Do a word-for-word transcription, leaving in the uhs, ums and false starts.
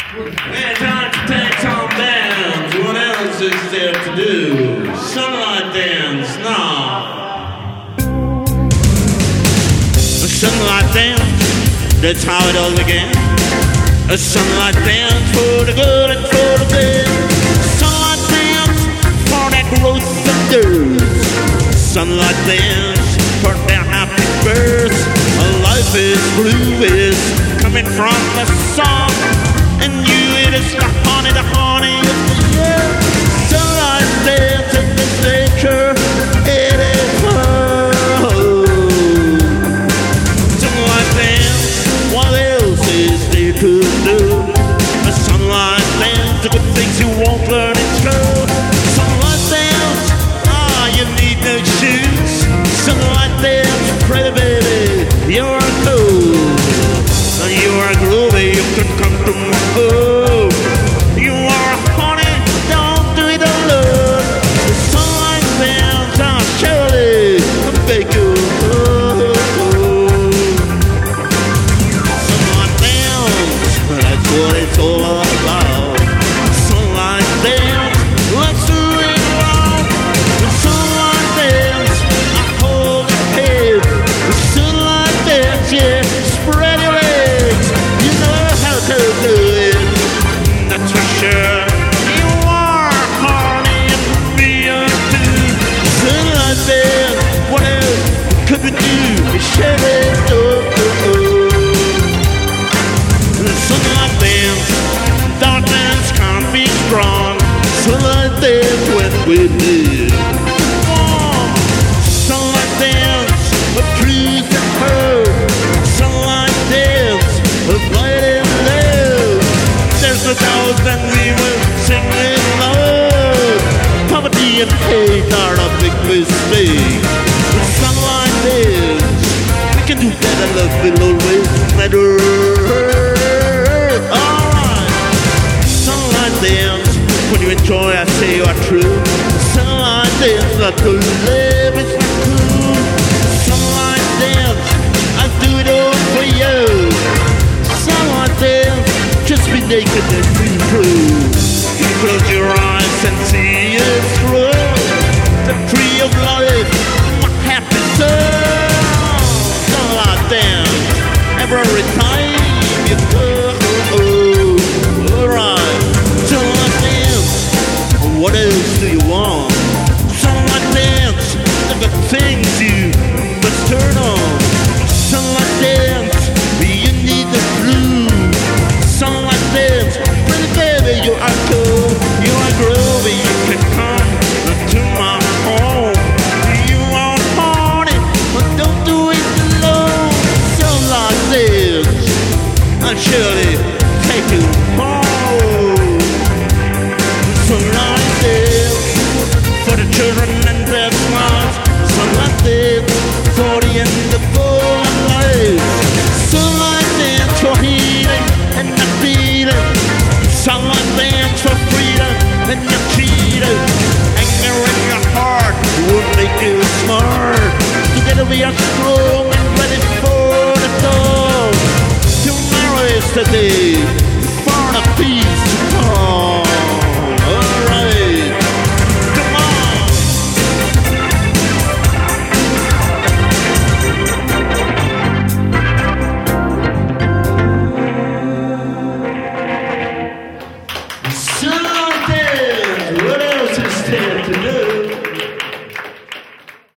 We're trying to take some dance. What else is there to do? Sunlight dance, now. A sunlight dance, that's how it all began. A sunlight dance for the good and for the bad. Sunlight dance for that growth of dirt. Sunlight dance for their happy birth. A life is blue is coming from the sun. And you, it is the honey, the honey of the year. Sunlight dance in this nature, it is fun. Sunlight dance, what else is there to do? A sunlight dance, the good things you won't learn in school. Sunlight dance, ah, you need no shoes. Sunlight dance, pretty baby, you're cool. You are groovy, you can come to my home. You are honey, don't do it alone. The sunlight dance, I'll surely make you home. Sunlight dance, that's what it's all about. Sunlight dance, let's do it wrong. The sunlight dance, I hold your head. The sunlight dance, yeah, spread your legs. You know how to do it, that's for sure. You are horny and me too. Sunlight dance, what else could we do? We share it, oh, oh, oh. Sunlight dance, darkness can't be strong. Sunlight dance when we live. Oh, sunlight dance, a truth and hope. Sunlight dance, a light and love. There's no doubt that we will sing in love. Poverty and hate are a big mistake. Sunlight dance, we can do better, love will always matter. Alright, sunlight dance, when you enjoy I say you are true. Sunlight dance, not to live is not cool. Sunlight dance, I'll do it all for you. Sunlight dance, just be naked and be true. You close your eyes and see it through. The tree of life, my happy soul. Sunlight dance, every time you go. Alright, sunlight dance, what else do you want? Sunlight dance, the good things you must turn on. Sunlight dance, you need the blue. Sunlight dance, pretty baby, you are cool. You are groovy, you can come to my home. You are horny, but don't do it alone. Sunlight dance, I'll surely take you home. Sunlight dance, for the children and their smiles. Sunlight dance, for the end of all life. Sunlight dance for healing and the feeling. Sunlight dance for freedom and the cheating. Anger in your heart will make you smart. Together we are strong and ready for the dawn. Tomorrow is the day